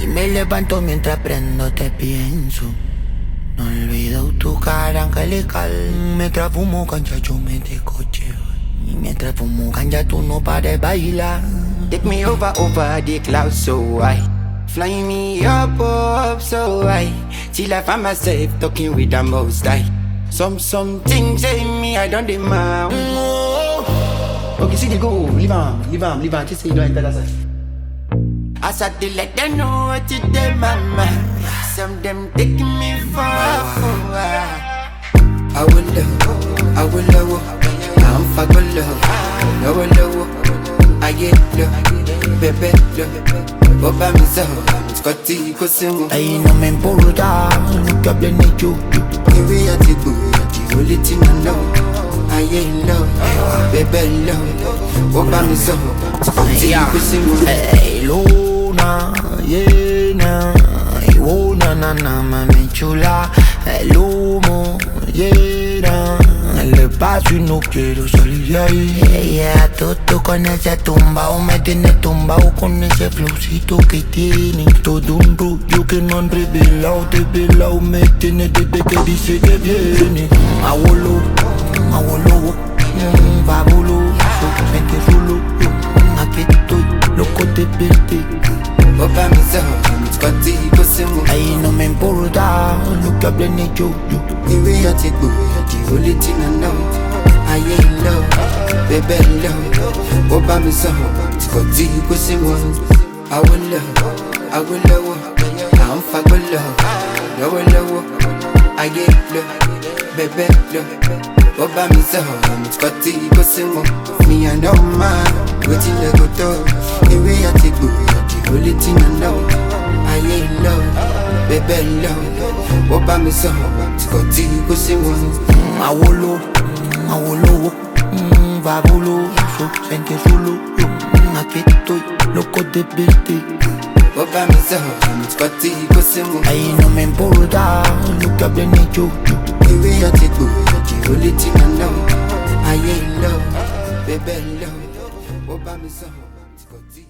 me levanto mientras prendo, te pienso. No olvido tu cara angelical. Mientras fumo ganja yo me descocheo. Y mientras fumo ganja tú no pares bailar. Take me over the clouds so high. Fly me up so high. Till I find myself talking with the most high. Some things say me I don't demand. Okay, see the go, leave on, just say you don't enter that side. I start to let them know what you did, mama. Some them taking me for a fool. I will love, I'm fucking love. I will love, I get love, baby love. Opa mi so, Scotty Cosimo. Ay, no me importa lo que hablen de yo. Baby, I take the only thing I know. I ain't love, baby love. Opa mi so, Scotty Cosimo. Hey, luna llena. Y una nana mami chula. El humo llena el espacio y no quiero salir de ahí. Ella todo con ese tumbao, me tiene tumbao con ese flowcito que tiene. Todo un rollo que no han revelado, desvelado me tiene desde que dice que viene. Abuelo, fabuloso, vente solo, aquí estoy, loco de verte. Opa mi so, Scotty Cosimo. Ay, no me importa lo que hablen de yo. Baby, I take the only thing I know. I ain't love, baby love. Opa mi so, Scotty Cosimo. I will love, I'm fucking love. I will love, I get love, baby love. Opa mi so, Scotty Cosimo. Me and no man, waiting to go to. Baby, I take the only thing I know. I ain't love, baby love. Opa mi so, Scotty Cosimo. Abuelo, fabuloso, vente solo, aquí estoy, loco de verte. Opa mi so, Scotty Cosimo. Ay, no me importa lo que hablen de yo. Baby, I take the only thing I know. I ain't love, baby love. Opa mi so, Scotty